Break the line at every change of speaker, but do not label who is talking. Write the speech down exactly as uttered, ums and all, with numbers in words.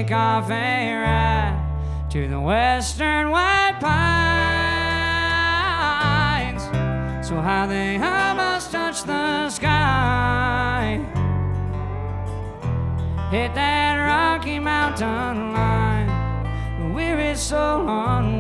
take off a ride to the western white pines. So how they almost touch the sky. Hit that Rocky Mountain line, the weary soul on